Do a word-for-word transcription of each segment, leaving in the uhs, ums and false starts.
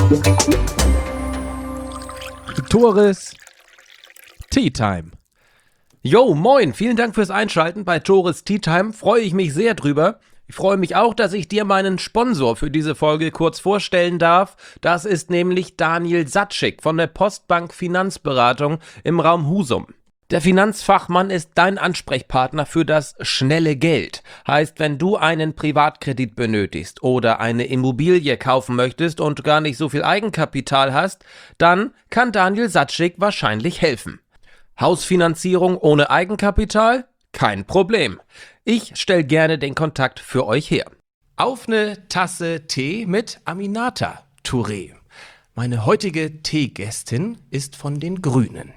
Tores Tea Time. Yo, moin, vielen Dank fürs Einschalten bei Tores Tea Time, freue ich mich sehr drüber. Ich freue mich auch, dass ich dir meinen Sponsor für diese Folge kurz vorstellen darf. Das ist nämlich Daniel Satschik von der Postbank Finanzberatung im Raum Husum. Der Finanzfachmann ist dein Ansprechpartner für das schnelle Geld. Heißt, wenn du einen Privatkredit benötigst oder eine Immobilie kaufen möchtest und gar nicht so viel Eigenkapital hast, dann kann Daniel Satschik wahrscheinlich helfen. Hausfinanzierung ohne Eigenkapital? Kein Problem. Ich stelle gerne den Kontakt für euch her. Auf eine Tasse Tee mit Aminata Touré. Meine heutige Teegästin ist von den Grünen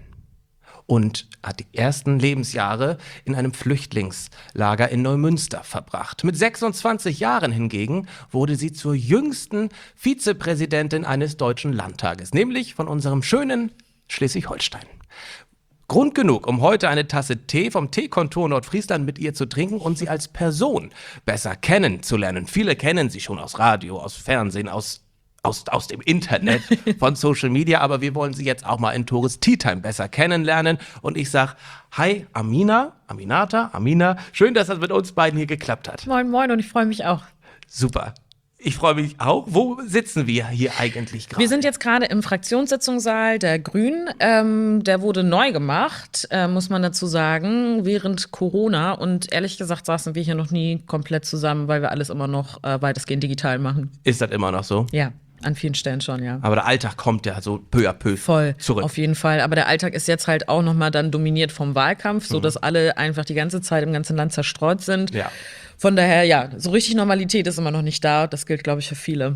und hat die ersten Lebensjahre in einem Flüchtlingslager in Neumünster verbracht. Mit sechsundzwanzig Jahren hingegen wurde sie zur jüngsten Vizepräsidentin eines deutschen Landtages, nämlich von unserem schönen Schleswig-Holstein. Grund genug, um heute eine Tasse Tee vom Teekontor Nordfriesland mit ihr zu trinken und sie als Person besser kennenzulernen. Viele kennen sie schon aus Radio, aus Fernsehen, aus Aus, aus dem Internet, von Social Media, aber wir wollen sie jetzt auch mal in Tores Tea Time besser kennenlernen. Und ich sag, hi Amina, Aminata, Amina, schön, dass das mit uns beiden hier geklappt hat. Moin, moin, und ich freue mich auch. Super. Ich freue mich auch. Wo sitzen wir hier eigentlich gerade? Wir sind jetzt gerade im Fraktionssitzungssaal der Grünen. Ähm, der wurde neu gemacht, äh, muss man dazu sagen, während Corona. Und ehrlich gesagt saßen wir hier noch nie komplett zusammen, weil wir alles immer noch äh, weitestgehend digital machen. Ist das immer noch so? Ja. An vielen Stellen schon, ja. Aber der Alltag kommt ja so peu à peu Voll, zurück. Auf jeden Fall. Aber der Alltag ist jetzt halt auch nochmal dann dominiert vom Wahlkampf, sodass mhm. alle einfach die ganze Zeit im ganzen Land zerstreut sind. Ja. Von daher, ja, so richtig Normalität ist immer noch nicht da. Das gilt, glaube ich, für viele.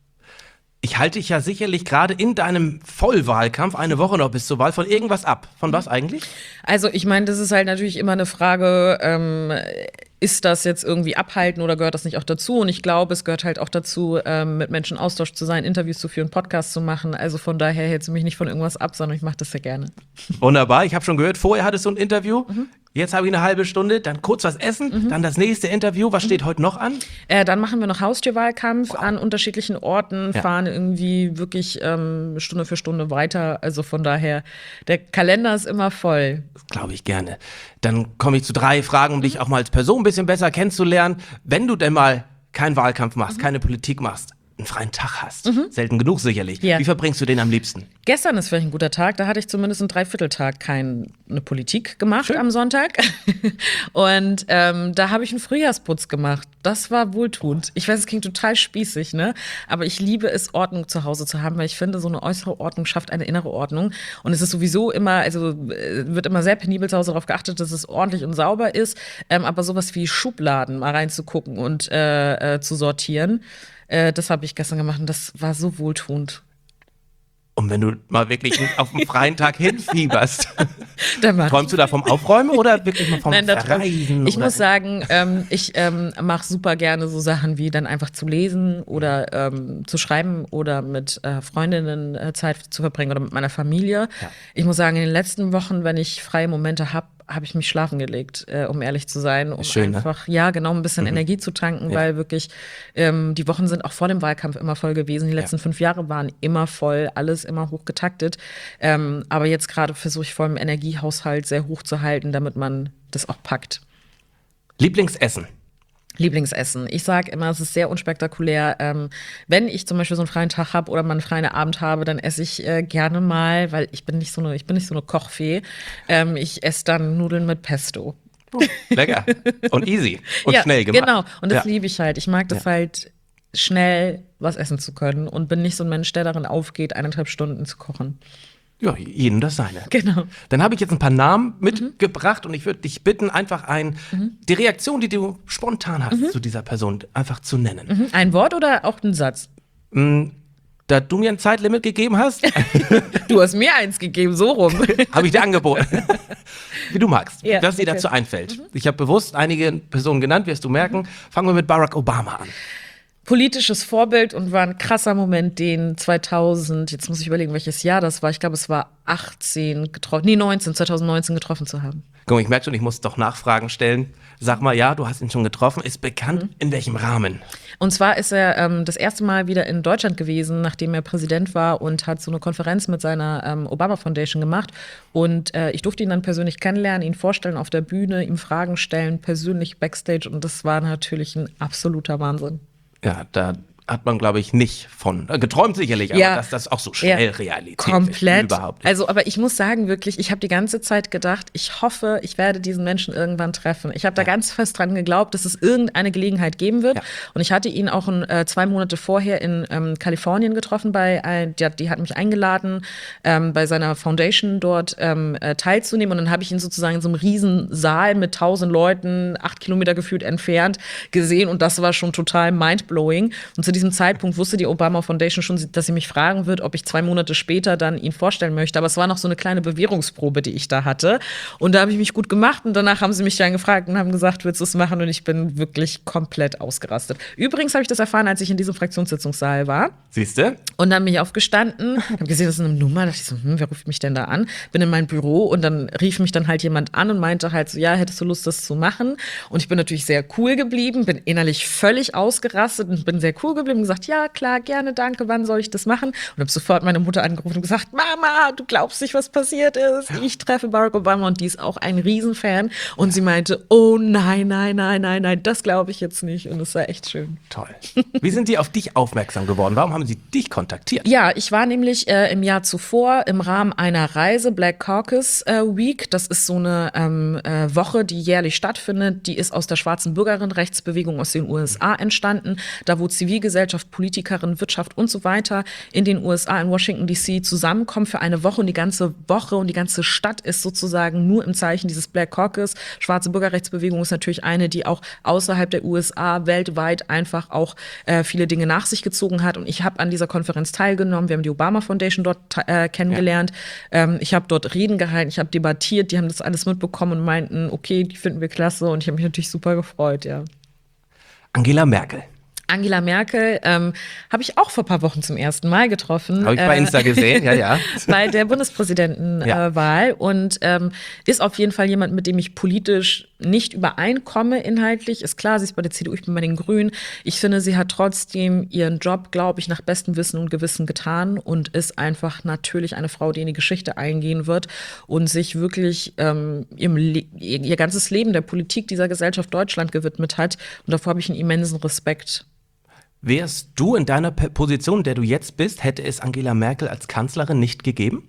Ich halte dich ja sicherlich gerade in deinem Vollwahlkampf, eine Woche noch bis zur Wahl, von irgendwas ab. Von was eigentlich? Also ich meine, das ist halt natürlich immer eine Frage, ähm, ist das jetzt irgendwie abhalten oder gehört das nicht auch dazu? Und ich glaube, es gehört halt auch dazu, ähm, mit Menschen in Austausch zu sein, Interviews zu führen, Podcasts zu machen. Also von daher hältst du mich nicht von irgendwas ab, sondern ich mache das sehr gerne. Wunderbar, ich habe schon gehört, vorher hattest du ein Interview. Mhm. Jetzt habe ich eine halbe Stunde, dann kurz was essen, mhm. dann das nächste Interview. Was steht mhm. heute noch an? Äh, dann machen wir noch Haustürwahlkampf wow. an unterschiedlichen Orten, ja. fahren irgendwie wirklich ähm, Stunde für Stunde weiter. Also von daher, der Kalender ist immer voll. Glaube ich gerne. Dann komme ich zu drei Fragen, um dich auch mal als Person ein bisschen besser kennenzulernen. Wenn du denn mal keinen Wahlkampf machst, mhm. keine Politik machst, einen freien Tag hast, mhm. selten genug sicherlich, ja. wie verbringst du den am liebsten? Gestern ist vielleicht ein guter Tag, da hatte ich zumindest einen Dreivierteltag keine Politik gemacht Schön. Am Sonntag. Und ähm, da habe ich einen Frühjahrsputz gemacht. Das war wohltuend. Ich weiß, es klingt total spießig, ne? Aber ich liebe es, Ordnung zu Hause zu haben, weil ich finde, so eine äußere Ordnung schafft eine innere Ordnung. Und es ist sowieso immer, also wird immer sehr penibel zu Hause darauf geachtet, dass es ordentlich und sauber ist. Ähm, aber sowas wie Schubladen mal reinzugucken und äh, äh, zu sortieren, äh, das habe ich gestern gemacht und das war so wohltuend. Und wenn du mal wirklich auf einen freien Tag hinfieberst, träumst du da vom Aufräumen oder wirklich mal vom Nein, Verreisen? Ich oder? muss sagen, ähm, ich ähm, mache super gerne so Sachen wie dann einfach zu lesen oder ähm, zu schreiben oder mit äh, Freundinnen äh, Zeit zu verbringen oder mit meiner Familie. Ja. Ich muss sagen, in den letzten Wochen, wenn ich freie Momente habe, habe ich mich schlafen gelegt, äh, um ehrlich zu sein, um Schön, einfach, ne? ja, genau, ein bisschen mhm. Energie zu tanken, ja. weil wirklich ähm, die Wochen sind auch vor dem Wahlkampf immer voll gewesen. Die letzten ja. fünf Jahre waren immer voll, alles immer hoch getaktet. Ähm, aber jetzt gerade versuche ich vor dem Energiehaushalt sehr hoch zu halten, damit man das auch packt. Lieblingsessen? Lieblingsessen. Ich sage immer, es ist sehr unspektakulär. Ähm, wenn ich zum Beispiel so einen freien Tag habe oder mal einen freien Abend habe, dann esse ich äh, gerne mal, weil ich bin nicht so eine, ich bin nicht so eine Kochfee. Ähm, ich esse dann Nudeln mit Pesto. Oh, lecker und easy und ja, schnell gemacht. Genau, und das ja. liebe ich halt. Ich mag das ja. halt, schnell was essen zu können und bin nicht so ein Mensch, der darin aufgeht, eineinhalb Stunden zu kochen. Ja, jedem das seine. Genau. Dann habe ich jetzt ein paar Namen mitgebracht mhm. und ich würde dich bitten, einfach ein, mhm. die Reaktion, die du spontan hast mhm. zu dieser Person, einfach zu nennen. Mhm. Ein Wort oder auch ein Satz? Mhm. Da du mir ein Zeitlimit gegeben hast. Du hast mir eins gegeben, so rum. Habe ich dir angeboten. Wie du magst, ja, was dir okay. dazu einfällt. Mhm. Ich habe bewusst einige Personen genannt, wirst du merken. Mhm. Fangen wir mit Barack Obama an. Politisches Vorbild und war ein krasser Moment, den zweitausend, jetzt muss ich überlegen, welches Jahr das war. Ich glaube, es war achtzehn getroffen, nee, neunzehn, zwanzig neunzehn getroffen zu haben. Guck mal, ich merke schon, ich muss doch Nachfragen stellen. Sag mal, ja, du hast ihn schon getroffen. Ist bekannt, mhm. in welchem Rahmen? Und zwar ist er ähm, das erste Mal wieder in Deutschland gewesen, nachdem er Präsident war und hat so eine Konferenz mit seiner ähm, Obama Foundation gemacht. Und äh, ich durfte ihn dann persönlich kennenlernen, ihn vorstellen auf der Bühne, ihm Fragen stellen, persönlich Backstage. Und das war natürlich ein absoluter Wahnsinn. Ja, da hat man, glaube ich, nicht von, äh, geträumt sicherlich, aber ja, dass das auch so schnell ja, Realität komplett. Ist, überhaupt nicht. Also, aber ich muss sagen, wirklich, ich habe die ganze Zeit gedacht, ich hoffe, ich werde diesen Menschen irgendwann treffen. Ich habe da ja. ganz fest dran geglaubt, dass es irgendeine Gelegenheit geben wird. Ja. Und ich hatte ihn auch ein, äh, zwei Monate vorher in ähm, Kalifornien getroffen, bei, äh, die, die hat mich eingeladen, ähm, bei seiner Foundation dort ähm, äh, teilzunehmen. Und dann habe ich ihn sozusagen in so einem riesen Saal mit tausend Leuten, acht Kilometer gefühlt entfernt, gesehen. Und das war schon total mindblowing. Und zu diesem Zeitpunkt wusste die Obama Foundation schon, dass sie mich fragen wird, ob ich zwei Monate später dann ihn vorstellen möchte. Aber es war noch so eine kleine Bewährungsprobe, die ich da hatte. Und da habe ich mich gut gemacht. Und danach haben sie mich dann gefragt und haben gesagt, willst du es machen? Und ich bin wirklich komplett ausgerastet. Übrigens habe ich das erfahren, als ich in diesem Fraktionssitzungssaal war. Siehst du? Und dann bin ich aufgestanden, habe gesehen, das ist eine Nummer. Da dachte ich so, hm, wer ruft mich denn da an? Bin in mein Büro und dann rief mich dann halt jemand an und meinte halt so, ja, hättest du Lust, das zu machen? Und ich bin natürlich sehr cool geblieben, bin innerlich völlig ausgerastet und bin sehr cool geblieben und gesagt, ja, klar, gerne, danke, wann soll ich das machen? Und habe sofort meine Mutter angerufen und gesagt, Mama, du glaubst nicht, was passiert ist. Ich treffe Barack Obama und die ist auch ein Riesenfan. Und sie meinte, oh nein, nein, nein, nein, nein, das glaube ich jetzt nicht. Und es war echt schön. Toll. Wie sind die auf dich aufmerksam geworden? Warum haben sie dich kontaktiert? Ja, ich war nämlich äh, im Jahr zuvor im Rahmen einer Reise, Black Caucus äh, Week. Das ist so eine ähm, äh, Woche, die jährlich stattfindet. Die ist aus der schwarzen Bürgerinnenrechtsbewegung aus den U S A entstanden. Da wo Zivilgesellschaft, Politikerinnen, Wirtschaft und so weiter in den U S A, in Washington D C zusammenkommen für eine Woche. Und die ganze Woche und die ganze Stadt ist sozusagen nur im Zeichen dieses Black Caucus. Schwarze Bürgerrechtsbewegung ist natürlich eine, die auch außerhalb der U S A weltweit einfach auch äh, viele Dinge nach sich gezogen hat. Und ich habe an dieser Konferenz teilgenommen. Wir haben die Obama Foundation dort äh, kennengelernt. Ja. Ähm, ich habe dort Reden gehalten, ich habe debattiert. Die haben das alles mitbekommen und meinten, okay, die finden wir klasse. Und ich habe mich natürlich super gefreut, ja. Angela Merkel. Angela Merkel ähm, habe ich auch vor ein paar Wochen zum ersten Mal getroffen. Habe ich bei Insta gesehen, ja, ja. Bei der Bundespräsidentenwahl. Ja. Äh, und ähm, ist auf jeden Fall jemand, mit dem ich politisch nicht übereinkomme inhaltlich. Ist klar, sie ist bei der C D U, ich bin bei den Grünen. Ich finde, sie hat trotzdem ihren Job, glaube ich, nach bestem Wissen und Gewissen getan und ist einfach natürlich eine Frau, die in die Geschichte eingehen wird und sich wirklich ähm, ihrem Le- ihr ganzes Leben der Politik dieser Gesellschaft Deutschland gewidmet hat. Und davor habe ich einen immensen Respekt. Wärst du in deiner Position, in der du jetzt bist, hätte es Angela Merkel als Kanzlerin nicht gegeben?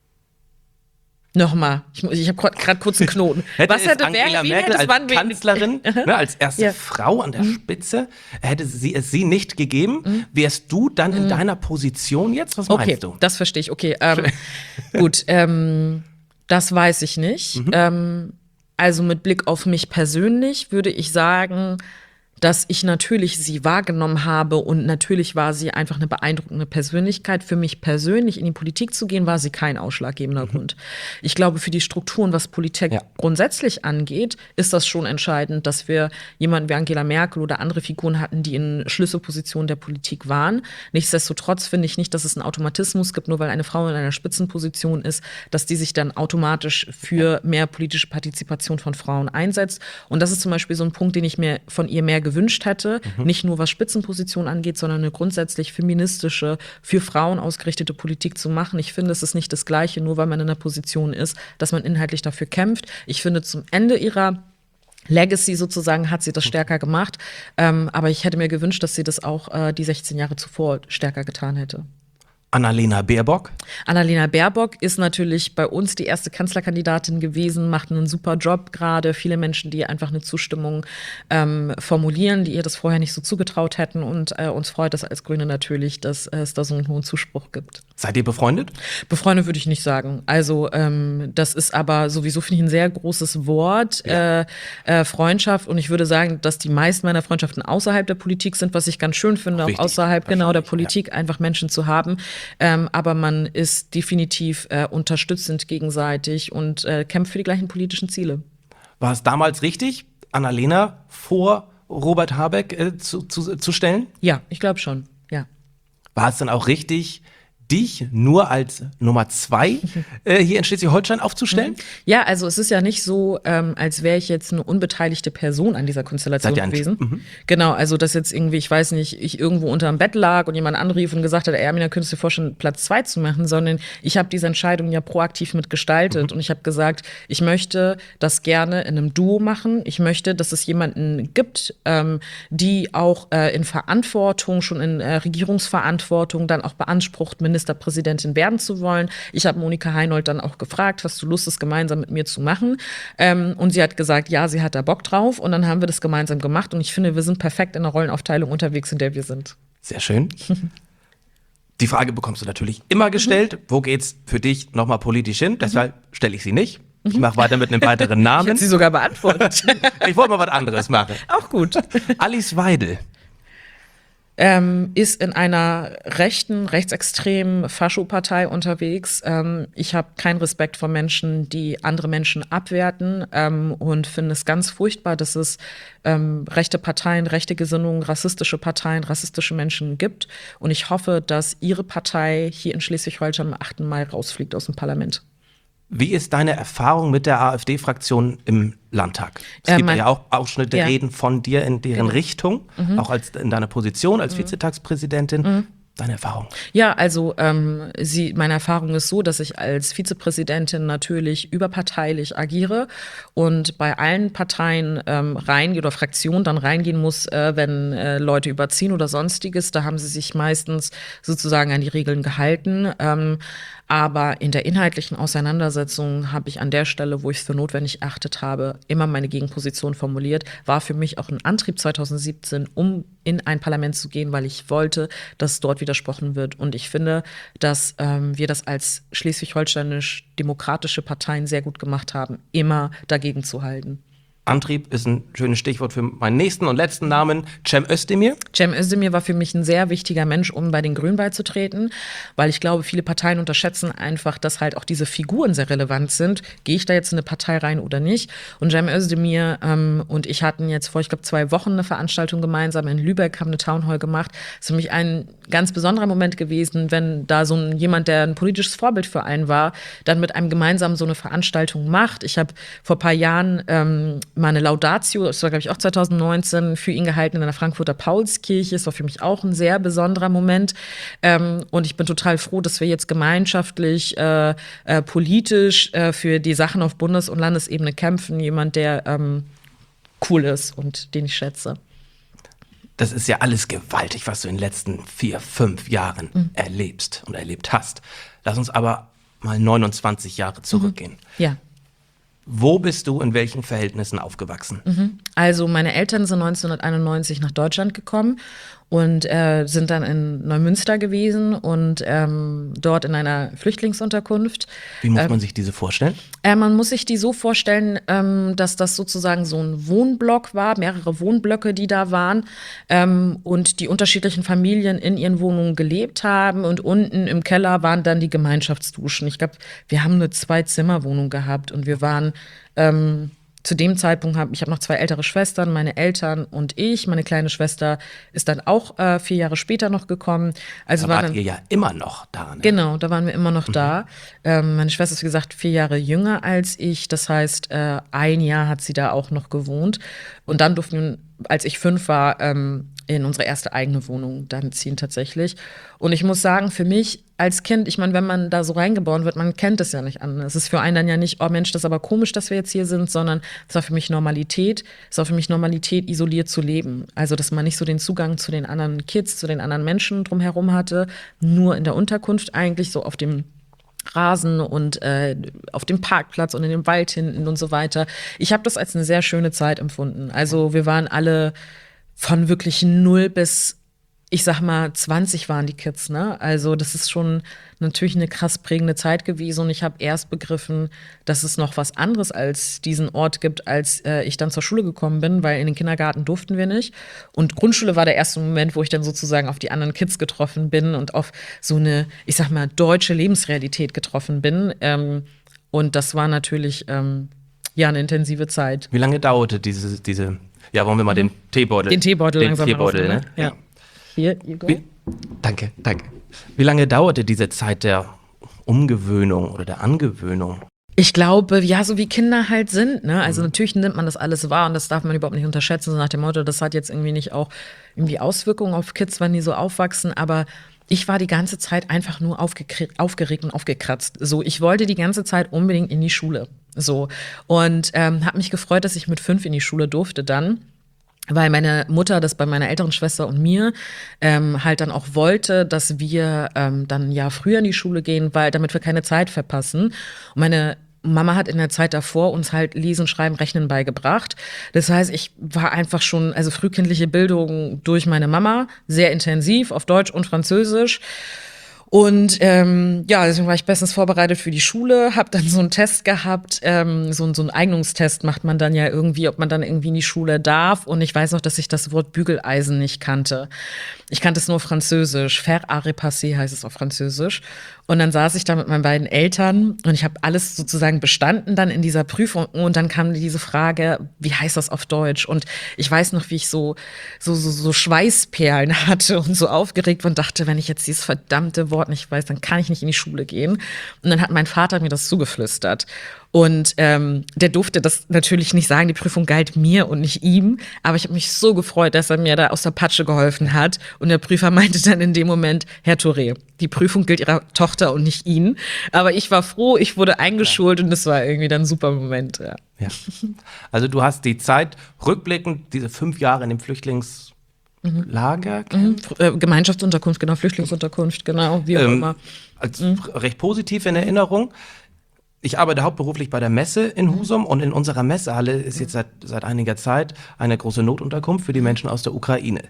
Nochmal, ich, ich habe gerade kurz einen Knoten. hätte Was hätte Angela wer, Merkel als Kanzlerin, ne, als erste ja. Frau an der mhm. Spitze, hätte sie es sie nicht gegeben, mhm. wärst du dann in mhm. deiner Position jetzt? Was okay, meinst du? Das verstehe ich. Okay, ähm, gut, ähm, das weiß ich nicht. Mhm. Ähm, also mit Blick auf mich persönlich würde ich sagen, dass ich natürlich sie wahrgenommen habe und natürlich war sie einfach eine beeindruckende Persönlichkeit. Für mich persönlich in die Politik zu gehen, war sie kein ausschlaggebender mhm. Grund. Ich glaube, für die Strukturen, was Politik ja. grundsätzlich angeht, ist das schon entscheidend, dass wir jemanden wie Angela Merkel oder andere Figuren hatten, die in Schlüsselpositionen der Politik waren. Nichtsdestotrotz finde ich nicht, dass es einen Automatismus gibt, nur weil eine Frau in einer Spitzenposition ist, dass die sich dann automatisch für mehr politische Partizipation von Frauen einsetzt. Und das ist zum Beispiel so ein Punkt, den ich mir von ihr mehr gewünscht gewünscht hätte, mhm. nicht nur was Spitzenpositionen angeht, sondern eine grundsätzlich feministische, für Frauen ausgerichtete Politik zu machen. Ich finde, es ist nicht das Gleiche, nur weil man in einer Position ist, dass man inhaltlich dafür kämpft. Ich finde, zum Ende ihrer Legacy sozusagen hat sie das stärker gemacht, ähm, aber ich hätte mir gewünscht, dass sie das auch äh, die sechzehn Jahre zuvor stärker getan hätte. Annalena Baerbock? Annalena Baerbock ist natürlich bei uns die erste Kanzlerkandidatin gewesen, macht einen super Job gerade. Viele Menschen, die einfach eine Zustimmung ähm, formulieren, die ihr das vorher nicht so zugetraut hätten. Und äh, uns freut es als Grüne natürlich, dass äh, es da so einen hohen Zuspruch gibt. Seid ihr befreundet? Befreundet würde ich nicht sagen. Also ähm, das ist aber sowieso, finde ich, ein sehr großes Wort, ja. äh, äh, Freundschaft. Und ich würde sagen, dass die meisten meiner Freundschaften außerhalb der Politik sind, was ich ganz schön finde, auch, auch außerhalb genau der Politik, ja. einfach Menschen zu haben. Ähm, aber man ist definitiv äh, unterstützend gegenseitig und äh, kämpft für die gleichen politischen Ziele. War es damals richtig, Annalena vor Robert Habeck äh, zu, zu, zu stellen? Ja, ich glaube schon, ja. War es dann auch richtig, dich nur als Nummer zwei äh, hier in Schleswig-Holstein aufzustellen? Ja, also es ist ja nicht so, ähm, als wäre ich jetzt eine unbeteiligte Person an dieser Konstellation Seid ihr gewesen. ein- mhm. Genau, also dass jetzt irgendwie, ich weiß nicht, ich irgendwo unterm Bett lag und jemand anrief und gesagt hat, ey, Amina, könntest du dir vorstellen, Platz zwei zu machen, sondern ich habe diese Entscheidung ja proaktiv mitgestaltet Mhm. und ich habe gesagt, ich möchte das gerne in einem Duo machen. Ich möchte, dass es jemanden gibt, ähm, die auch äh, in Verantwortung, schon in äh, Regierungsverantwortung dann auch beansprucht, Ministerpräsidentin werden zu wollen. Ich habe Monika Heinold dann auch gefragt, hast du Lust, das gemeinsam mit mir zu machen? Ähm, und sie hat gesagt, ja, sie hat da Bock drauf. Und dann haben wir das gemeinsam gemacht. Und ich finde, wir sind perfekt in der Rollenaufteilung unterwegs, in der wir sind. Sehr schön. Die Frage bekommst du natürlich immer gestellt. Wo geht's für dich nochmal politisch hin? Deshalb stelle ich sie nicht. Ich mache weiter mit einem weiteren Ich Namen. hätte sie sogar beantwortet. Ich wollte mal was anderes machen. Auch gut. Alice Weidel. Ähm, ist in einer rechten, rechtsextremen Faschopartei unterwegs. Ähm, ich habe keinen Respekt vor Menschen, die andere Menschen abwerten ähm, und finde es ganz furchtbar, dass es ähm, rechte Parteien, rechte Gesinnungen, rassistische Parteien, rassistische Menschen gibt. Und ich hoffe, dass ihre Partei hier in Schleswig-Holstein am achten Mai rausfliegt aus dem Parlament. Wie ist deine Erfahrung mit der AfD-Fraktion im Landtag? Es Äh, gibt mein- ja auch Ausschnitte, ja. Reden von dir in deren Genau. Richtung, auch als in deiner Position als Vizetagspräsidentin. Deine Erfahrung? Ja, also ähm, sie, meine Erfahrung ist so, dass ich als Vizepräsidentin natürlich überparteilich agiere und bei allen Parteien ähm, reingehen oder Fraktionen dann reingehen muss, äh, wenn äh, Leute überziehen oder sonstiges. Da haben sie sich meistens sozusagen an die Regeln gehalten. Ähm, aber in der inhaltlichen Auseinandersetzung habe ich an der Stelle, wo ich es für notwendig erachtet habe, immer meine Gegenposition formuliert. War für mich auch ein Antrieb zwanzig siebzehn, um in ein Parlament zu gehen, weil ich wollte, dass dort widersprochen wird. Und ich finde, dass ähm, wir das als schleswig-holsteinisch-demokratische Parteien sehr gut gemacht haben, immer dagegen zu halten. Antrieb ist ein schönes Stichwort für meinen nächsten und letzten Namen, Cem Özdemir. Cem Özdemir war für mich ein sehr wichtiger Mensch, um bei den Grünen beizutreten, weil ich glaube, viele Parteien unterschätzen einfach, dass halt auch diese Figuren sehr relevant sind. Gehe ich da jetzt in eine Partei rein oder nicht? Und Cem Özdemir ähm, und ich hatten jetzt vor, ich glaube, zwei Wochen eine Veranstaltung gemeinsam in Lübeck, haben eine Townhall gemacht. Das ist für mich ein ganz besonderer Moment gewesen, wenn da so ein, jemand, der ein politisches Vorbild für einen war, dann mit einem gemeinsam so eine Veranstaltung macht. Ich habe vor ein paar Jahren ähm, meine Laudatio, das war, glaube ich, auch zwanzig neunzehn, für ihn gehalten in der Frankfurter Paulskirche. Das war für mich auch ein sehr besonderer Moment. Ähm, und ich bin total froh, dass wir jetzt gemeinschaftlich, äh, äh, politisch äh, für die Sachen auf Bundes- und Landesebene kämpfen. Jemand, der ähm, cool ist und den ich schätze. Das ist ja alles gewaltig, was du in den letzten vier, fünf Jahren mhm. erlebst und erlebt hast. Lass uns aber mal neunundzwanzig Jahre zurückgehen. Mhm. Ja. Wo bist du in welchen Verhältnissen aufgewachsen? Also meine Eltern sind neunzehnhunderteinundneunzig nach Deutschland gekommen und äh, sind dann in Neumünster gewesen und ähm, dort in einer Flüchtlingsunterkunft. Wie muss man sich diese vorstellen? Äh, man muss sich die so vorstellen, ähm, dass das sozusagen so ein Wohnblock war, mehrere Wohnblöcke, die da waren ähm, und die unterschiedlichen Familien in ihren Wohnungen gelebt haben und unten im Keller waren dann die Gemeinschaftsduschen. Ich glaube, wir haben eine Zwei-Zimmer-Wohnung gehabt und wir waren ähm, zu dem Zeitpunkt habe ich habe noch zwei ältere Schwestern, meine Eltern und ich. Meine kleine Schwester ist dann auch äh, vier Jahre später noch gekommen. Also Da war wart dann, ihr ja immer noch da. Ne? Genau, da waren wir immer noch da. Ähm, meine Schwester ist, wie gesagt, vier Jahre jünger als ich. Das heißt, äh, ein Jahr hat sie da auch noch gewohnt. Und dann durften wir, als ich fünf war, ähm, in unsere erste eigene Wohnung dann ziehen tatsächlich. Und ich muss sagen, für mich als Kind, ich meine, wenn man da so reingeboren wird, man kennt es ja nicht anders. Es ist für einen dann ja nicht, oh Mensch, das ist aber komisch, dass wir jetzt hier sind, sondern es war für mich Normalität. Es war für mich Normalität, isoliert zu leben. Also, dass man nicht so den Zugang zu den anderen Kids, zu den anderen Menschen drumherum hatte, nur in der Unterkunft eigentlich, so auf dem Rasen und äh, auf dem Parkplatz und in dem Wald hinten und so weiter. Ich habe das als eine sehr schöne Zeit empfunden. Also wir waren alle von wirklich null bis, ich sag mal, zwanzig waren die Kids, ne? Also das ist schon natürlich eine krass prägende Zeit gewesen und ich habe erst begriffen, dass es noch was anderes als diesen Ort gibt, als äh, ich dann zur Schule gekommen bin, weil in den Kindergarten durften wir nicht. Und Grundschule war der erste Moment, wo ich dann sozusagen auf die anderen Kids getroffen bin und auf so eine, ich sag mal, deutsche Lebensrealität getroffen bin. Ähm, und das war natürlich ähm, ja eine intensive Zeit. Wie lange dauerte diese, diese Ja, wollen wir mal den Teebeutel. Den Teebeutel den langsam Teebeutel, mal ne? Ja. ja. Hier, Igor. Wie, danke, danke. Wie lange dauerte diese Zeit der Umgewöhnung oder der Angewöhnung? Ich glaube, ja, so wie Kinder halt sind, ne? Also natürlich nimmt man das alles wahr und das darf man überhaupt nicht unterschätzen, so nach dem Motto, das hat jetzt irgendwie nicht auch irgendwie Auswirkungen auf Kids, wenn die so aufwachsen, aber ich war die ganze Zeit einfach nur aufgeregt und aufgekratzt. So, ich wollte die ganze Zeit unbedingt in die Schule. So. Und ähm, habe mich gefreut, dass ich mit fünf in die Schule durfte dann. Weil meine Mutter das bei meiner älteren Schwester und mir ähm, halt dann auch wollte, dass wir ähm, dann ein Jahr früher in die Schule gehen, weil damit wir keine Zeit verpassen. Und meine Mama hat in der Zeit davor uns halt Lesen, Schreiben, Rechnen beigebracht. Das heißt, ich war einfach schon, also frühkindliche Bildung durch meine Mama, sehr intensiv auf Deutsch und Französisch. Und ähm, ja, deswegen war ich bestens vorbereitet für die Schule, habe dann so einen Test gehabt, ähm, so, so einen Eignungstest macht man dann ja irgendwie, ob man dann irgendwie in die Schule darf. Und ich weiß noch, dass ich das Wort Bügeleisen nicht kannte. Ich kannte es nur Französisch. Faire à repasser heißt es auf Französisch. Und dann saß ich da mit meinen beiden Eltern und ich habe alles sozusagen bestanden dann in dieser Prüfung. Und dann kam diese Frage, wie heißt das auf Deutsch? Und ich weiß noch, wie ich so, so, so, so Schweißperlen hatte und so aufgeregt war und dachte, wenn ich jetzt dieses verdammte Wort nicht weiß, dann kann ich nicht in die Schule gehen. Und dann hat mein Vater mir das zugeflüstert. Und ähm, der durfte das natürlich nicht sagen, die Prüfung galt mir und nicht ihm. Aber ich habe mich so gefreut, dass er mir da aus der Patsche geholfen hat. Und der Prüfer meinte dann in dem Moment, Herr Touré, die Prüfung gilt Ihrer Tochter und nicht Ihnen. Aber ich war froh, ich wurde eingeschult und das war irgendwie dann ein super Moment. Ja. Ja. Also du hast die Zeit rückblickend, diese fünf Jahre in dem Flüchtlingslager, Mhm. Äh, Gemeinschaftsunterkunft, genau, Flüchtlingsunterkunft, genau, wie auch ähm, immer. als mhm. recht positiv in Erinnerung. Ich arbeite hauptberuflich bei der Messe in Husum und in unserer Messehalle ist jetzt seit, seit einiger Zeit eine große Notunterkunft für die Menschen aus der Ukraine.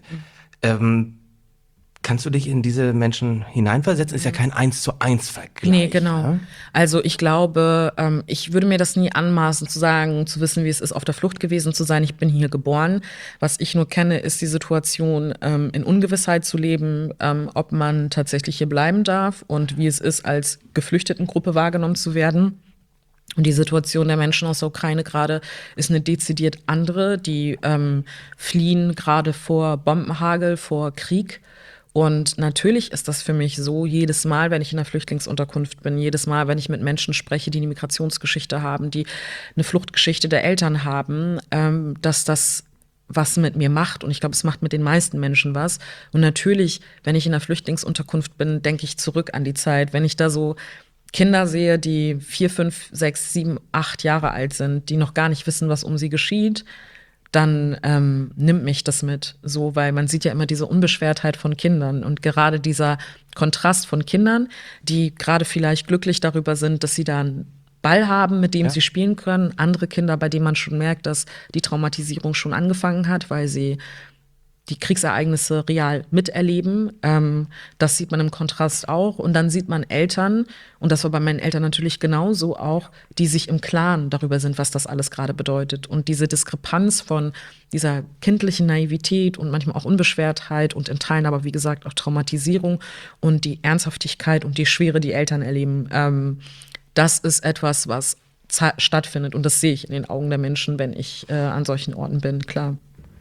Ähm, kannst du dich in diese Menschen hineinversetzen? Ist ja kein eins zu eins Vergleich. Nee, genau. Ja? Also ich glaube, ähm, ich würde mir das nie anmaßen zu sagen, zu wissen, wie es ist, auf der Flucht gewesen zu sein. Ich bin hier geboren. Was ich nur kenne, ist die Situation, ähm, in Ungewissheit zu leben, ähm, ob man tatsächlich hier bleiben darf und wie es ist, als Geflüchtetengruppe wahrgenommen zu werden. Und die Situation der Menschen aus der Ukraine gerade ist eine dezidiert andere. Die ähm, fliehen gerade vor Bombenhagel, vor Krieg. Und natürlich ist das für mich so, jedes Mal, wenn ich in der Flüchtlingsunterkunft bin, jedes Mal, wenn ich mit Menschen spreche, die eine Migrationsgeschichte haben, die eine Fluchtgeschichte der Eltern haben, ähm, dass das was mit mir macht. Und ich glaube, es macht mit den meisten Menschen was. Und natürlich, wenn ich in der Flüchtlingsunterkunft bin, denke ich zurück an die Zeit. Wenn ich da so Kinder sehe, die vier, fünf, sechs, sieben, acht Jahre alt sind, die noch gar nicht wissen, was um sie geschieht, dann ähm, nimmt mich das mit. So, weil man sieht ja immer diese Unbeschwertheit von Kindern und gerade dieser Kontrast von Kindern, die gerade vielleicht glücklich darüber sind, dass sie da einen Ball haben, mit dem ja. sie spielen können. Andere Kinder, bei denen man schon merkt, dass die Traumatisierung schon angefangen hat, weil sie die Kriegsereignisse real miterleben. Ähm, das sieht man im Kontrast auch. Und dann sieht man Eltern, und das war bei meinen Eltern natürlich genauso auch, die sich im Klaren darüber sind, was das alles gerade bedeutet. Und diese Diskrepanz von dieser kindlichen Naivität und manchmal auch Unbeschwertheit und in Teilen aber, wie gesagt, auch Traumatisierung und die Ernsthaftigkeit und die Schwere, die Eltern erleben, ähm, das ist etwas, was stattfindet. Und das sehe ich in den Augen der Menschen, wenn ich äh, an solchen Orten bin, klar.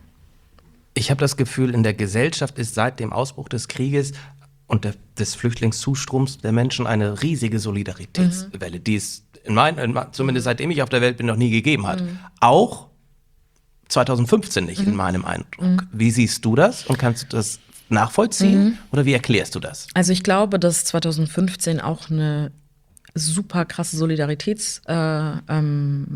Ich habe das Gefühl, in der Gesellschaft ist seit dem Ausbruch des Krieges und der, des Flüchtlingszustroms der Menschen eine riesige Solidaritätswelle, mhm. die es in mein, in, zumindest seitdem ich auf der Welt bin, noch nie gegeben hat. Mhm. Auch zwanzig fünfzehn nicht, mhm. in meinem Eindruck. Mhm. Wie siehst du das und kannst du das nachvollziehen mhm. oder wie erklärst du das? Also ich glaube, dass zwanzig fünfzehn auch eine super krasse Solidaritätswelle äh, ähm,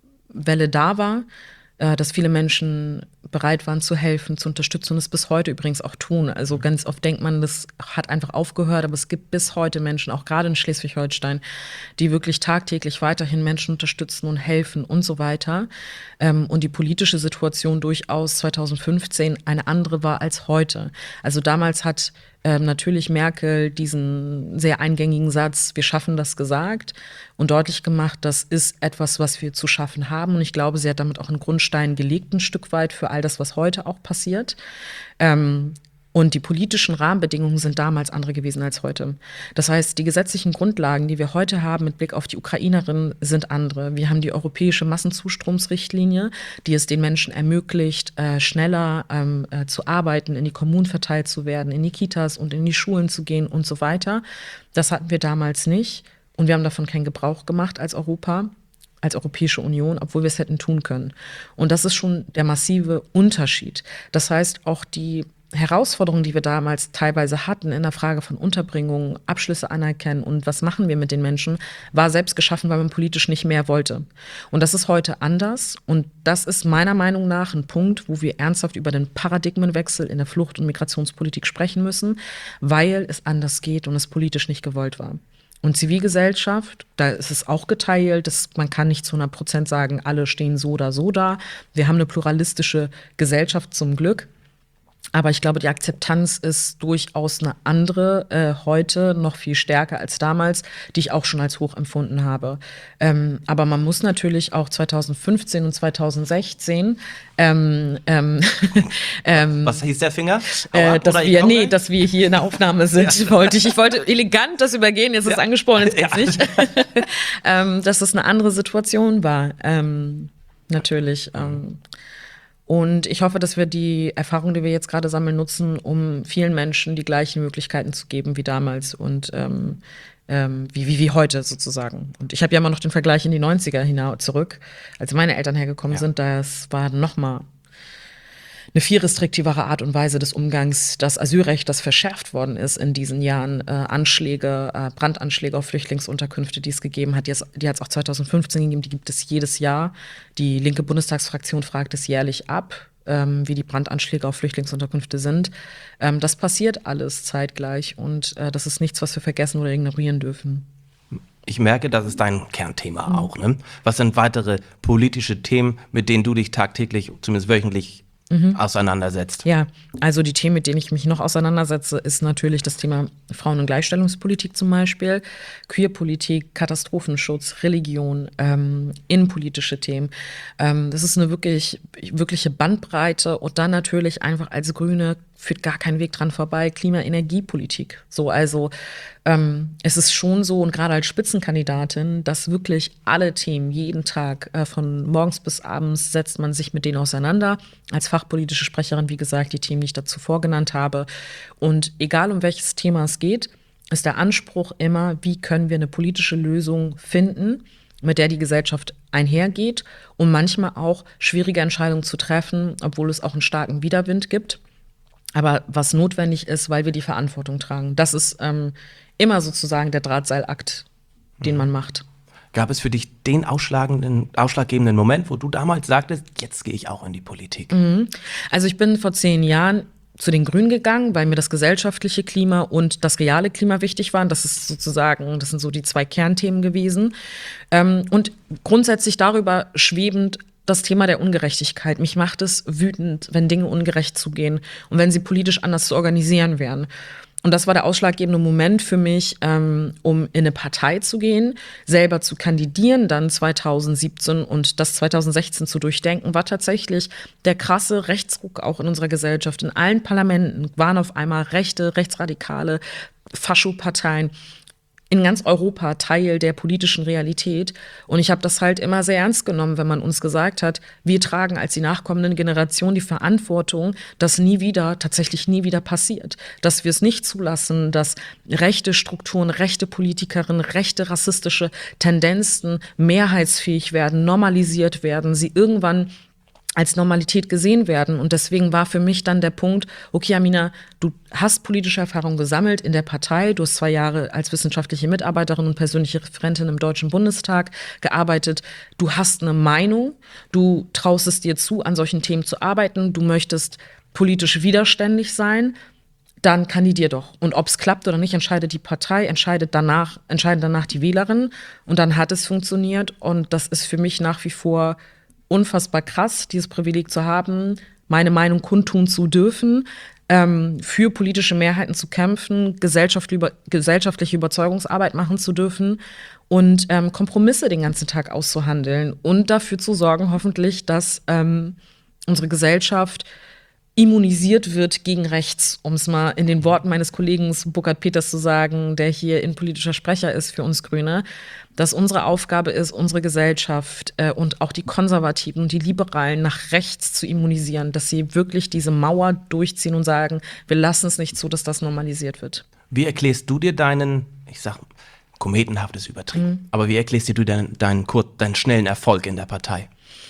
da war, äh, dass viele Menschen bereit waren zu helfen, zu unterstützen und es bis heute übrigens auch tun. Also ganz oft denkt man, das hat einfach aufgehört, aber es gibt bis heute Menschen, auch gerade in Schleswig-Holstein, die wirklich tagtäglich weiterhin Menschen unterstützen und helfen und so weiter. Ähm, und die politische Situation durchaus zwanzig fünfzehn eine andere war als heute. Also damals hat ähm, natürlich Merkel diesen sehr eingängigen Satz, wir schaffen das, gesagt und deutlich gemacht, das ist etwas, was wir zu schaffen haben. Und ich glaube, sie hat damit auch einen Grundstein gelegt, ein Stück weit für all das, was heute auch passiert. Ähm, Und die politischen Rahmenbedingungen sind damals andere gewesen als heute. Das heißt, die gesetzlichen Grundlagen, die wir heute haben mit Blick auf die Ukrainerinnen, sind andere. Wir haben die europäische Massenzustromsrichtlinie, die es den Menschen ermöglicht, äh, schneller ähm, äh, zu arbeiten, in die Kommunen verteilt zu werden, in die Kitas und in die Schulen zu gehen und so weiter. Das hatten wir damals nicht. Und wir haben davon keinen Gebrauch gemacht als Europa, als Europäische Union, obwohl wir es hätten tun können. Und das ist schon der massive Unterschied. Das heißt, auch die Herausforderungen, die wir damals teilweise hatten in der Frage von Unterbringung, Abschlüsse anerkennen und was machen wir mit den Menschen, war selbst geschaffen, weil man politisch nicht mehr wollte. Und das ist heute anders. Und das ist meiner Meinung nach ein Punkt, wo wir ernsthaft über den Paradigmenwechsel in der Flucht- und Migrationspolitik sprechen müssen, weil es anders geht und es politisch nicht gewollt war. Und Zivilgesellschaft, da ist es auch geteilt. Das, man kann nicht zu hundert Prozent sagen, alle stehen so oder so da. Wir haben eine pluralistische Gesellschaft zum Glück. Aber ich glaube, die Akzeptanz ist durchaus eine andere, äh, heute noch viel stärker als damals, die ich auch schon als hoch empfunden habe. Ähm, aber man muss natürlich auch zwanzig fünfzehn und zwanzig sechzehn ähm, ähm, ähm, Was hieß der Finger? Äh, dass wir, nee, dass wir hier in der Aufnahme sind, ja. wollte ich. Ich wollte elegant das übergehen, jetzt ist es ja. angesprochen, jetzt geht's ja. nicht. ähm, dass es eine andere Situation war, ähm, natürlich. Ähm, Und ich hoffe, dass wir die Erfahrung, die wir jetzt gerade sammeln, nutzen, um vielen Menschen die gleichen Möglichkeiten zu geben wie damals und ähm, ähm, wie, wie, wie heute sozusagen. Und ich habe ja immer noch den Vergleich in die neunziger hinaus zurück, als meine Eltern hergekommen ja. sind. Das war noch mal eine viel restriktivere Art und Weise des Umgangs. Das Asylrecht, das verschärft worden ist in diesen Jahren, äh, Anschläge, äh, Brandanschläge auf Flüchtlingsunterkünfte, die es gegeben hat, die, die hat es auch zwanzig fünfzehn gegeben, die gibt es jedes Jahr. Die linke Bundestagsfraktion fragt es jährlich ab, ähm, wie die Brandanschläge auf Flüchtlingsunterkünfte sind. Ähm, das passiert alles zeitgleich und äh, das ist nichts, was wir vergessen oder ignorieren dürfen. Ich merke, das ist dein Kernthema mhm. auch. Ne? Was sind weitere politische Themen, mit denen du dich tagtäglich, zumindest wöchentlich, Mhm. auseinandersetzt? Ja, also die Themen, mit denen ich mich noch auseinandersetze, ist natürlich das Thema Frauen- und Gleichstellungspolitik zum Beispiel, Queerpolitik, Katastrophenschutz, Religion, ähm, innenpolitische Themen. Ähm, das ist eine wirklich, wirkliche Bandbreite und dann natürlich einfach als Grüne führt gar kein Weg dran vorbei, Klima-Energiepolitik. So, also ähm, es ist schon so, und gerade als Spitzenkandidatin, dass wirklich alle Themen jeden Tag, äh, von morgens bis abends, setzt man sich mit denen auseinander. Als fachpolitische Sprecherin, wie gesagt, die Themen, die ich dazu vorgenannt habe. Und egal um welches Thema es geht, ist der Anspruch immer, wie können wir eine politische Lösung finden, mit der die Gesellschaft einhergeht, um manchmal auch schwierige Entscheidungen zu treffen, obwohl es auch einen starken Widerwind gibt. Aber was notwendig ist, weil wir die Verantwortung tragen. Das ist ähm, immer sozusagen der Drahtseilakt, den man macht. Gab es für dich den ausschlagenden, ausschlaggebenden Moment, wo du damals sagtest, jetzt gehe ich auch in die Politik? Mhm. Also ich bin vor zehn Jahren zu den Grünen gegangen, weil mir das gesellschaftliche Klima und das reale Klima wichtig waren. Das ist sozusagen, das sind so die zwei Kernthemen gewesen. Ähm, und grundsätzlich darüber schwebend das Thema der Ungerechtigkeit. Mich macht es wütend, wenn Dinge ungerecht zugehen und wenn sie politisch anders zu organisieren wären. Und das war der ausschlaggebende Moment für mich, ähm, um in eine Partei zu gehen, selber zu kandidieren, dann zwanzig siebzehn und das zwanzig sechzehn zu durchdenken, war tatsächlich der krasse Rechtsruck auch in unserer Gesellschaft. In allen Parlamenten waren auf einmal rechte, rechtsradikale Faschoparteien in ganz Europa Teil der politischen Realität. Und ich habe das halt immer sehr ernst genommen, wenn man uns gesagt hat, wir tragen als die nachkommenden Generationen die Verantwortung, dass nie wieder, tatsächlich nie wieder passiert. Dass wir es nicht zulassen, dass rechte Strukturen, rechte Politikerinnen, rechte rassistische Tendenzen mehrheitsfähig werden, normalisiert werden, sie irgendwann als Normalität gesehen werden. Und deswegen war für mich dann der Punkt, okay, Amina, du hast politische Erfahrung gesammelt in der Partei, du hast zwei Jahre als wissenschaftliche Mitarbeiterin und persönliche Referentin im Deutschen Bundestag gearbeitet, du hast eine Meinung, du traust es dir zu, an solchen Themen zu arbeiten, du möchtest politisch widerständig sein, dann kandidier doch. Und ob es klappt oder nicht, entscheidet die Partei, entscheidet danach, entscheiden danach die Wählerinnen. Und dann hat es funktioniert. Und das ist für mich nach wie vor unfassbar krass, dieses Privileg zu haben, meine Meinung kundtun zu dürfen, ähm, für politische Mehrheiten zu kämpfen, gesellschaftliche, gesellschaftliche Überzeugungsarbeit machen zu dürfen und ähm, Kompromisse den ganzen Tag auszuhandeln und dafür zu sorgen, hoffentlich, dass ähm, unsere Gesellschaft immunisiert wird gegen rechts, um es mal in den Worten meines Kollegen Burkhard Peters zu sagen, der hier innenpolitischer Sprecher ist für uns Grüne, dass unsere Aufgabe ist, unsere Gesellschaft äh, und auch die Konservativen und die Liberalen nach rechts zu immunisieren, dass sie wirklich diese Mauer durchziehen und sagen, wir lassen es nicht zu, dass das normalisiert wird. Wie erklärst du dir deinen, ich sag, kometenhaft ist übertrieben, mhm. aber wie erklärst du dir deinen, deinen, deinen schnellen Erfolg in der Partei?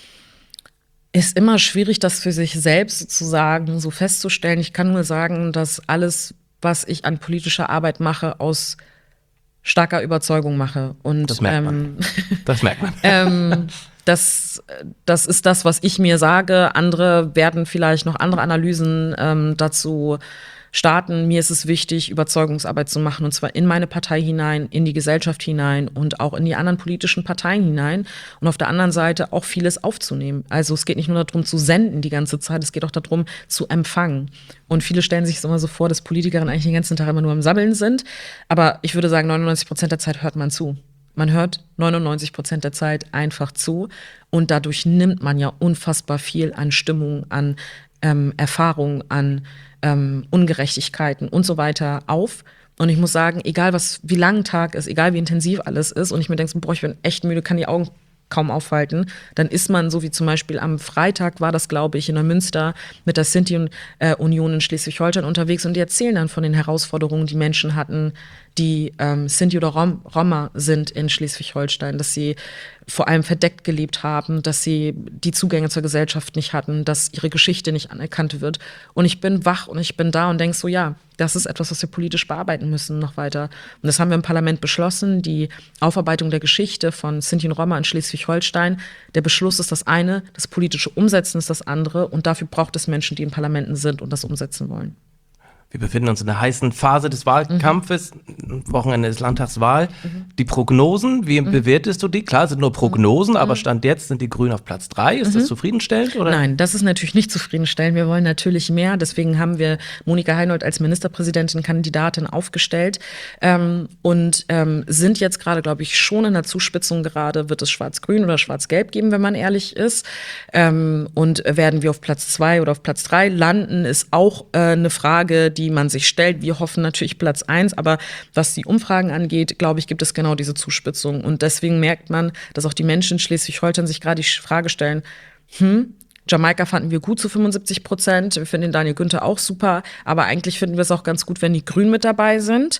Ist immer schwierig, das für sich selbst sozusagen so festzustellen. Ich kann nur sagen, dass alles, was ich an politischer Arbeit mache, aus starker Überzeugung mache. Und, das merkt man. Ähm, das merkt man. ähm, das, das ist das, was ich mir sage. Andere werden vielleicht noch andere Analysen ähm, dazu starten. Mir ist es wichtig, Überzeugungsarbeit zu machen, und zwar in meine Partei hinein, in die Gesellschaft hinein und auch in die anderen politischen Parteien hinein und auf der anderen Seite auch vieles aufzunehmen. Also es geht nicht nur darum zu senden die ganze Zeit, es geht auch darum zu empfangen. Und viele stellen sich immer so vor, dass Politikerinnen eigentlich den ganzen Tag immer nur am Sammeln sind, aber ich würde sagen, neunundneunzig Prozent der Zeit hört man zu. Man hört neunundneunzig Prozent der Zeit einfach zu und dadurch nimmt man ja unfassbar viel an Stimmung, an ähm, Erfahrung, an ähm, Ungerechtigkeiten und so weiter auf. Und ich muss sagen, egal was, wie lang ein Tag ist, egal wie intensiv alles ist und ich mir denke, boah, ich bin echt müde, kann die Augen kaum aufhalten, dann ist man, so wie zum Beispiel am Freitag war das, glaube ich, in der Münster mit der Sinti-Union in Schleswig-Holstein unterwegs und die erzählen dann von den Herausforderungen, die Menschen hatten, die ähm, Sinti oder Rom- Roma sind in Schleswig-Holstein, dass sie vor allem verdeckt gelebt haben, dass sie die Zugänge zur Gesellschaft nicht hatten, dass ihre Geschichte nicht anerkannt wird. Und ich bin wach und ich bin da und denke so, ja, das ist etwas, was wir politisch bearbeiten müssen noch weiter. Und das haben wir im Parlament beschlossen, die Aufarbeitung der Geschichte von Sinti und Roma in Schleswig-Holstein. Der Beschluss ist das eine, das politische Umsetzen ist das andere und dafür braucht es Menschen, die in Parlamenten sind und das umsetzen wollen. Wir befinden uns in der heißen Phase des Wahlkampfes, mhm. Wochenende ist Landtagswahl. Mhm. Die Prognosen, wie mhm. bewertest du die? Klar, sind nur Prognosen, mhm. aber Stand jetzt sind die Grünen auf Platz drei. Ist mhm. das zufriedenstellend? Oder? Nein, das ist natürlich nicht zufriedenstellend. Wir wollen natürlich mehr. Deswegen haben wir Monika Heinold als Ministerpräsidentin, Kandidatin aufgestellt ähm, und ähm, sind jetzt gerade, glaube ich, schon in der Zuspitzung gerade. Wird es Schwarz-Grün oder Schwarz-Gelb geben, wenn man ehrlich ist? Ähm, und werden wir auf Platz zwei oder auf Platz drei landen, ist auch äh, eine Frage, die die man sich stellt. Wir hoffen natürlich Platz eins, aber was die Umfragen angeht, glaube ich, gibt es genau diese Zuspitzung. Und deswegen merkt man, dass auch die Menschen in Schleswig-Holstein sich gerade die Frage stellen, hm, Jamaika fanden wir gut zu fünfundsiebzig Prozent, wir finden den Daniel Günther auch super, aber eigentlich finden wir es auch ganz gut, wenn die Grünen mit dabei sind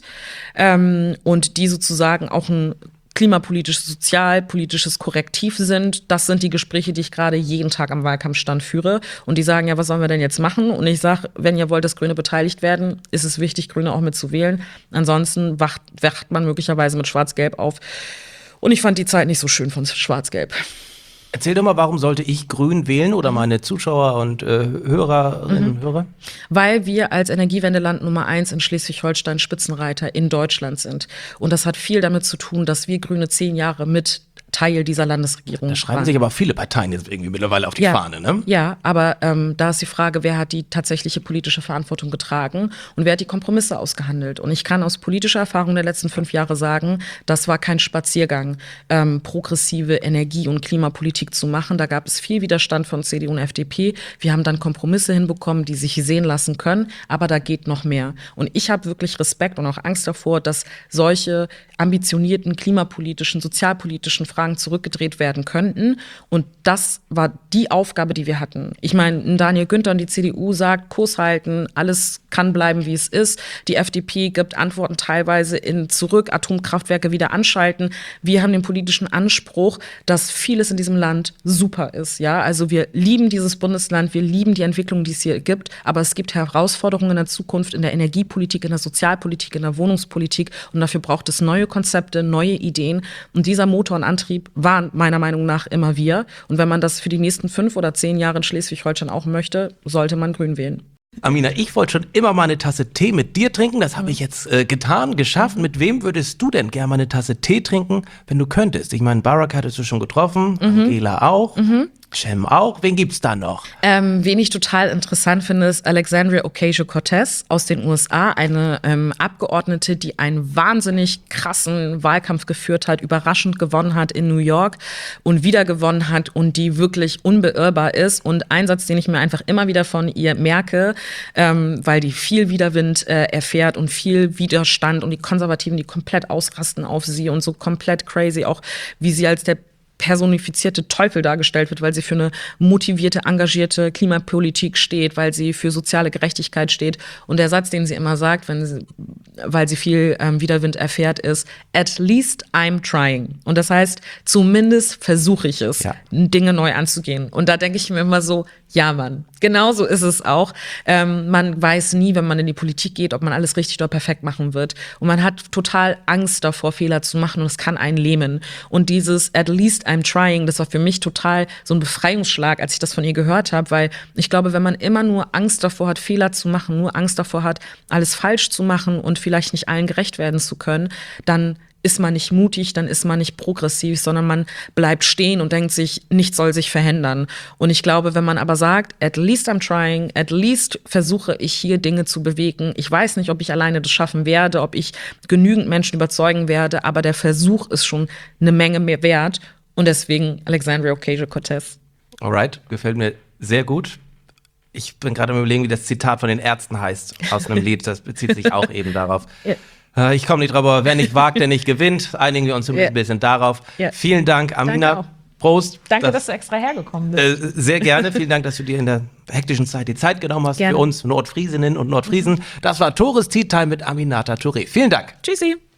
ähm, und die sozusagen auch ein klimapolitisches, sozialpolitisches Korrektiv sind. Das sind die Gespräche, die ich gerade jeden Tag am Wahlkampfstand führe. Und die sagen, ja, was sollen wir denn jetzt machen? Und ich sage, wenn ihr wollt, dass Grüne beteiligt werden, ist es wichtig, Grüne auch mitzuwählen. Ansonsten wacht, wacht man möglicherweise mit Schwarz-Gelb auf. Und ich fand die Zeit nicht so schön von Schwarz-Gelb. Erzähl doch mal, warum sollte ich Grün wählen oder meine Zuschauer und äh, Hörerinnen und mhm. Hörer? Weil wir als Energiewendeland Nummer eins in Schleswig-Holstein Spitzenreiter in Deutschland sind. Und das hat viel damit zu tun, dass wir Grüne zehn Jahre mit Teil dieser Landesregierung. Da schreiben waren. sich aber viele Parteien jetzt irgendwie mittlerweile auf die ja, Fahne, ne? Ja, aber ähm, da ist die Frage, wer hat die tatsächliche politische Verantwortung getragen und wer hat die Kompromisse ausgehandelt. Und ich kann aus politischer Erfahrung der letzten fünf Jahre sagen, das war kein Spaziergang, ähm, progressive Energie- und Klimapolitik zu machen. Da gab es viel Widerstand von C D U und F D P. Wir haben dann Kompromisse hinbekommen, die sich sehen lassen können, aber da geht noch mehr. Und ich habe wirklich Respekt und auch Angst davor, dass solche ambitionierten klimapolitischen, sozialpolitischen Fragen zurückgedreht werden könnten. Und das war die Aufgabe, die wir hatten. Ich meine, Daniel Günther und die C D U sagt, Kurs halten, alles kann bleiben, wie es ist. Die F D P gibt Antworten teilweise in zurück, Atomkraftwerke wieder anschalten. Wir haben den politischen Anspruch, dass vieles in diesem Land super ist. Ja, also wir lieben dieses Bundesland, wir lieben die Entwicklung, die es hier gibt, aber es gibt Herausforderungen in der Zukunft, in der Energiepolitik, in der Sozialpolitik, in der Wohnungspolitik und dafür braucht es neue Konzepte, neue Ideen und dieser Motor und Antrieb waren meiner Meinung nach immer wir. Und wenn man das für die nächsten fünf oder zehn Jahre in Schleswig-Holstein auch möchte, sollte man Grün wählen. Amina, ich wollte schon immer mal eine Tasse Tee mit dir trinken. Das habe ich jetzt äh, getan, geschafft. Mit wem würdest du denn gerne mal eine Tasse Tee trinken, wenn du könntest? Ich meine, Barack hattest du schon getroffen, mhm. Angela auch. Mhm. Cem auch. Wen gibt's da noch? Ähm, wen ich total interessant finde, ist Alexandria Ocasio-Cortez aus den U S A, eine ähm, Abgeordnete, die einen wahnsinnig krassen Wahlkampf geführt hat, überraschend gewonnen hat in New York und wieder gewonnen hat und die wirklich unbeirrbar ist. Und ein Satz, den ich mir einfach immer wieder von ihr merke, ähm, weil die viel Widerwind äh, erfährt und viel Widerstand und die Konservativen, die komplett ausrasten auf sie und so komplett crazy, auch wie sie als der personifizierte Teufel dargestellt wird, weil sie für eine motivierte, engagierte Klimapolitik steht, weil sie für soziale Gerechtigkeit steht. Und der Satz, den sie immer sagt, wenn sie, weil sie viel ähm, Widerwind erfährt, ist, at least I'm trying. Und das heißt, zumindest versuche ich es, ja. Dinge neu anzugehen. Und da denke ich mir immer so, ja, Mann, genau so ist es auch. Ähm, man weiß nie, wenn man in die Politik geht, ob man alles richtig oder perfekt machen wird. Und man hat total Angst davor, Fehler zu machen und es kann einen lähmen. Und dieses at least I'm trying, das war für mich total so ein Befreiungsschlag, als ich das von ihr gehört habe, weil ich glaube, wenn man immer nur Angst davor hat, Fehler zu machen, nur Angst davor hat, alles falsch zu machen und vielleicht nicht allen gerecht werden zu können, dann ist man nicht mutig, dann ist man nicht progressiv, sondern man bleibt stehen und denkt sich, nichts soll sich verändern. Und ich glaube, wenn man aber sagt, at least I'm trying, at least versuche ich hier Dinge zu bewegen. Ich weiß nicht, ob ich alleine das schaffen werde, ob ich genügend Menschen überzeugen werde, aber der Versuch ist schon eine Menge mehr wert. Und deswegen Alexandria Ocasio-Cortez. Alright, gefällt mir sehr gut. Ich bin gerade am Überlegen, wie das Zitat von den Ärzten heißt aus einem Lied. Das bezieht sich auch eben darauf. Ja. Ich komme nicht drauf, aber wer nicht wagt, der nicht gewinnt. Einigen wir uns yeah. ein bisschen darauf. Yeah. Vielen Dank, Amina. Prost. Danke, das, dass du extra hergekommen bist. Äh, sehr gerne. Vielen Dank, dass du dir in der hektischen Zeit die Zeit genommen hast gerne. Für uns Nordfriesinnen und Nordfriesen. Das war Tores Tea Time mit Aminata Touré. Vielen Dank. Tschüssi.